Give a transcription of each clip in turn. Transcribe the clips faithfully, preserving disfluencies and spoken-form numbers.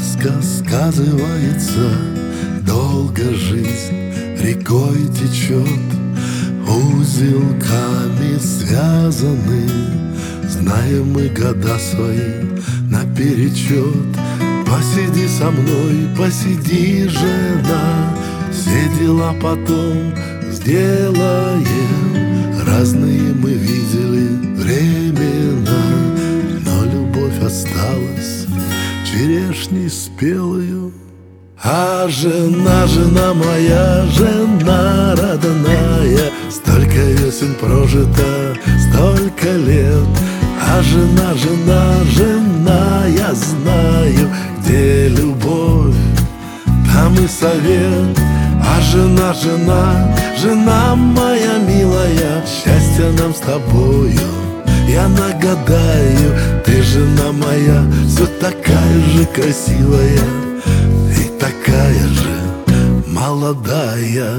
сказка сказывается, долго жизнь рекой течет, узелками связаны. Знаем мы года свои наперечет. Посиди со мной, посиди, жена, все дела потом сделаем. Разные мы видели времена, но любовь осталась черешней спелою. А жена, жена моя, жена родная, столько весен прожито, столько лет. А жена, жена, жена, я знаю, где любовь, там и совет. А жена, жена, жена моя милая, счастье нам с тобою я нагадаю. Ты, жена моя, все такая же красивая и такая же молодая.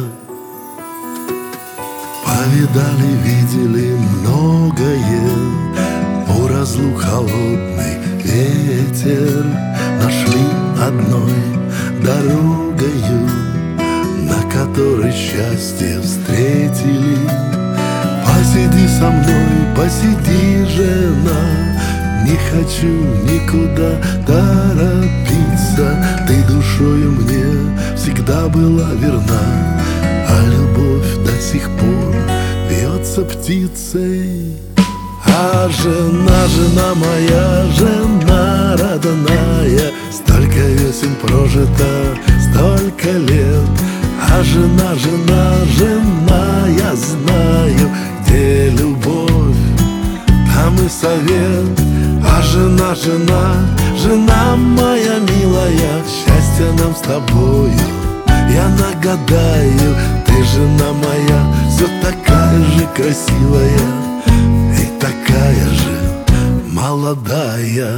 Повидали, видели многое, у разлук холодный ветер. Нашли одной дорогою, на которой счастье встретили. Посиди со мной, посиди, жена, не хочу никуда торопиться. Ты душою мне всегда была верна, а любовь до сих пор бьется птицей. А жена, жена моя, жена родная, столько весен прожито, столько лет. А жена, жена, жена, я знаю, где любовь, там и совет. А жена, жена, жена моя милая, счастье нам с тобою я нагадаю. Ты, жена моя, все такая же красивая и такая же молодая.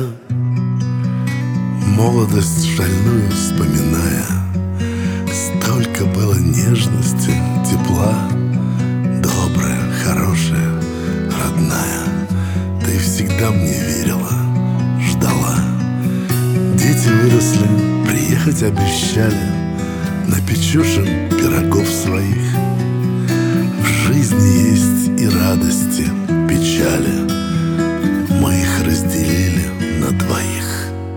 Молодость шальную вспоминая, столько было нежности, тепла, добрая, хорошая, родная. Ты всегда мне верила, ждала. Дети выросли, приехать обещали, напечешь им пирогов своих. В жизни есть и радости, печали, мы их разделили на двоих.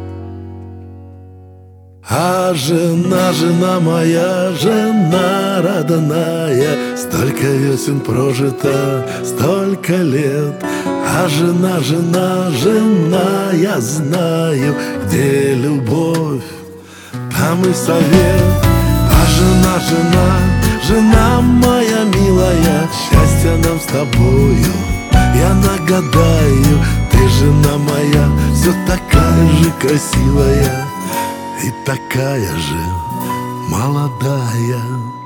А жена, жена моя, жена родная, столько весен прожито, столько лет. А жена, жена, жена, я знаю, где любовь, там и совет. А жена, жена, жена моя милая, счастье нам с тобою я нагадаю. Ты, жена моя, все такая же красивая и такая же молодая.